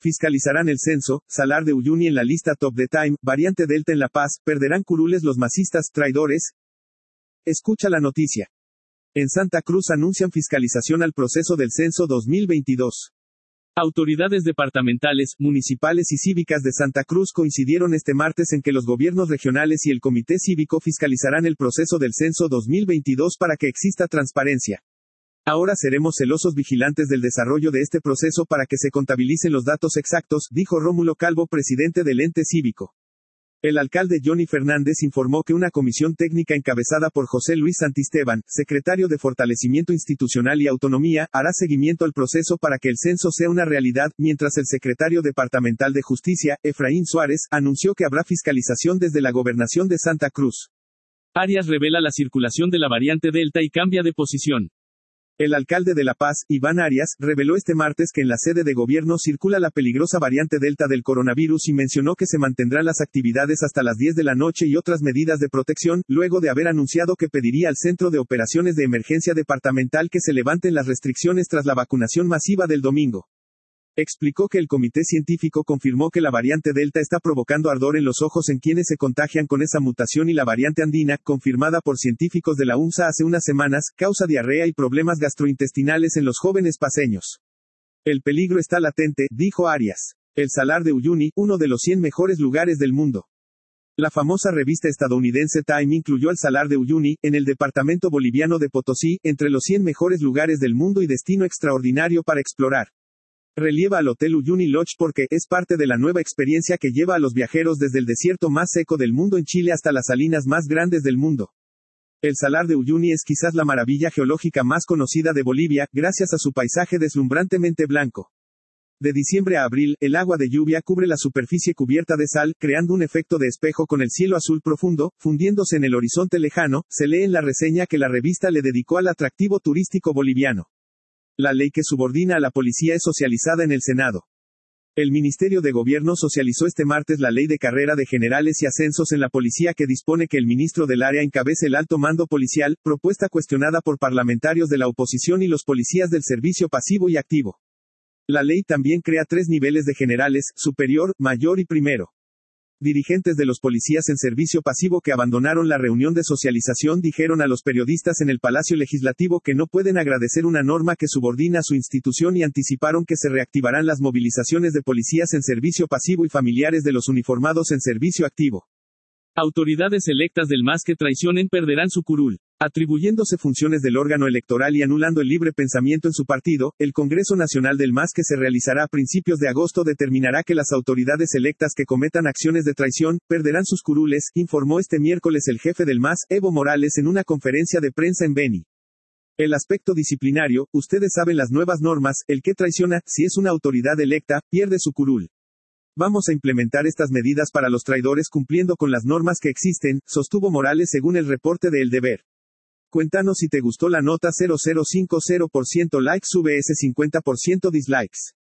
Fiscalizarán el censo, Salar de Uyuni en la lista Top the Time, Variante Delta en La Paz, perderán curules los masistas, traidores. Escucha la noticia. En Santa Cruz anuncian fiscalización al proceso del censo 2022. Autoridades departamentales, municipales y cívicas de Santa Cruz coincidieron este martes en que los gobiernos regionales y el Comité Cívico fiscalizarán el proceso del censo 2022 para que exista transparencia. Ahora seremos celosos vigilantes del desarrollo de este proceso para que se contabilicen los datos exactos, dijo Rómulo Calvo, presidente del ente cívico. El alcalde Johnny Fernández informó que una comisión técnica encabezada por José Luis Santisteban, secretario de Fortalecimiento Institucional y Autonomía, hará seguimiento al proceso para que el censo sea una realidad, mientras el secretario departamental de Justicia, Efraín Suárez, anunció que habrá fiscalización desde la Gobernación de Santa Cruz. Arias revela la circulación de la variante Delta y cambia de posición. El alcalde de La Paz, Iván Arias, reveló este martes que en la sede de gobierno circula la peligrosa variante Delta del coronavirus y mencionó que se mantendrán las actividades hasta las 10 de la noche y otras medidas de protección, luego de haber anunciado que pediría al Centro de Operaciones de Emergencia Departamental que se levanten las restricciones tras la vacunación masiva del domingo. Explicó que el comité científico confirmó que la variante Delta está provocando ardor en los ojos en quienes se contagian con esa mutación y la variante andina, confirmada por científicos de la UNSA hace unas semanas, causa diarrea y problemas gastrointestinales en los jóvenes paceños. El peligro está latente, dijo Arias. El Salar de Uyuni, uno de los 100 mejores lugares del mundo. La famosa revista estadounidense Time incluyó al Salar de Uyuni, en el departamento boliviano de Potosí, entre los 100 mejores lugares del mundo y destino extraordinario para explorar. Relieva al Hotel Uyuni Lodge porque es parte de la nueva experiencia que lleva a los viajeros desde el desierto más seco del mundo en Chile hasta las salinas más grandes del mundo. El Salar de Uyuni es quizás la maravilla geológica más conocida de Bolivia, gracias a su paisaje deslumbrantemente blanco. De diciembre a abril, el agua de lluvia cubre la superficie cubierta de sal, creando un efecto de espejo con el cielo azul profundo, fundiéndose en el horizonte lejano, se lee en la reseña que la revista le dedicó al atractivo turístico boliviano. La ley que subordina a la policía es socializada en el Senado. El Ministerio de Gobierno socializó este martes la Ley de Carrera de Generales y Ascensos en la Policía que dispone que el ministro del área encabece el alto mando policial, propuesta cuestionada por parlamentarios de la oposición y los policías del servicio pasivo y activo. La ley también crea 3 niveles de generales, superior, mayor y primero. Dirigentes de los policías en servicio pasivo que abandonaron la reunión de socialización dijeron a los periodistas en el Palacio Legislativo que no pueden agradecer una norma que subordina a su institución y anticiparon que se reactivarán las movilizaciones de policías en servicio pasivo y familiares de los uniformados en servicio activo. Autoridades electas del MAS que traicionen perderán su curul. Atribuyéndose funciones del órgano electoral y anulando el libre pensamiento en su partido, el Congreso Nacional del MAS que se realizará a principios de agosto determinará que las autoridades electas que cometan acciones de traición, perderán sus curules, informó este miércoles el jefe del MAS, Evo Morales en una conferencia de prensa en Beni. El aspecto disciplinario, ustedes saben las nuevas normas, el que traiciona, si es una autoridad electa, pierde su curul. Vamos a implementar estas medidas para los traidores cumpliendo con las normas que existen, sostuvo Morales según el reporte de El Deber. Cuéntanos si te gustó la nota. 0050% likes, VS 50% dislikes.